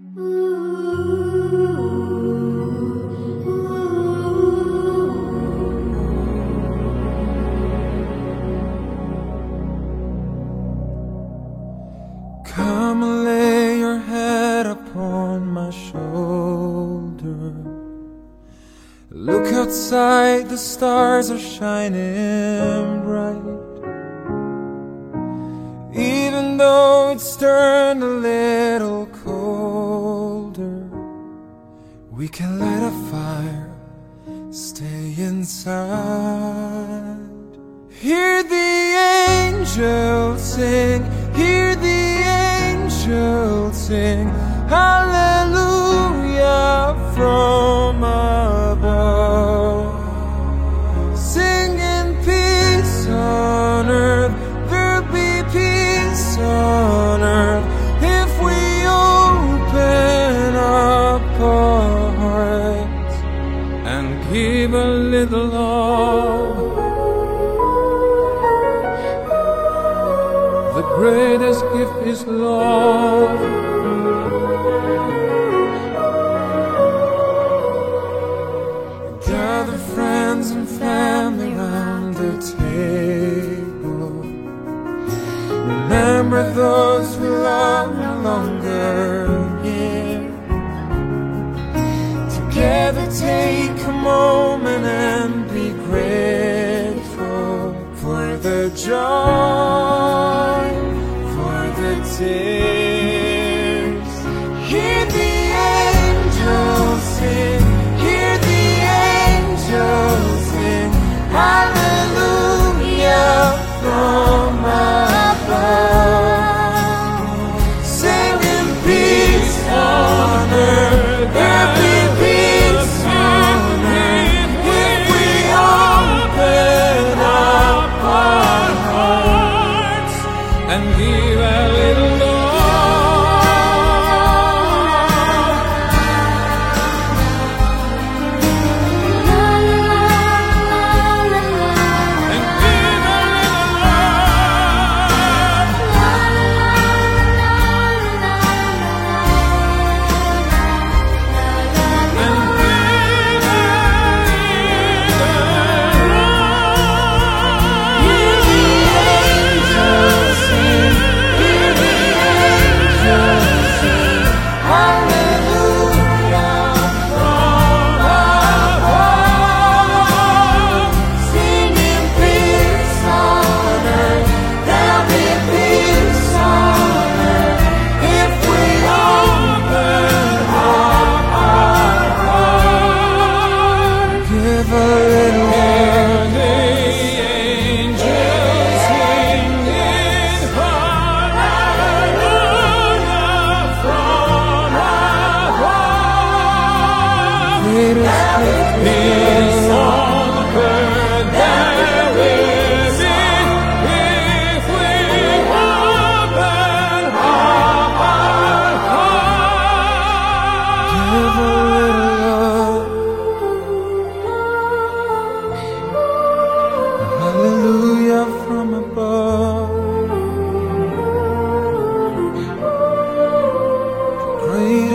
Come and lay your head upon my shoulder. Look outside, the stars are shining bright. Even though it's turned a little colder, we can light a fire, stay inside. Hear the angels sing, hear the angels sing, hallelujah from above. Singing peace on earth, there'll be peace on earth if we open up our hearts and give a little love. The greatest gift is love. Gather friends and family round the table. Remember those we love no longer here. Together take a moment and be grateful for the joy, tears. Hear the angels sing, hear the angels sing, hallelujah from above. Singing peace on earth, there'll be peace on earth if we open up our hearts and give a little love. And give a little love. And give a peace on earth there is if we open up our hearts. Give a little love. Hallelujah from above. Great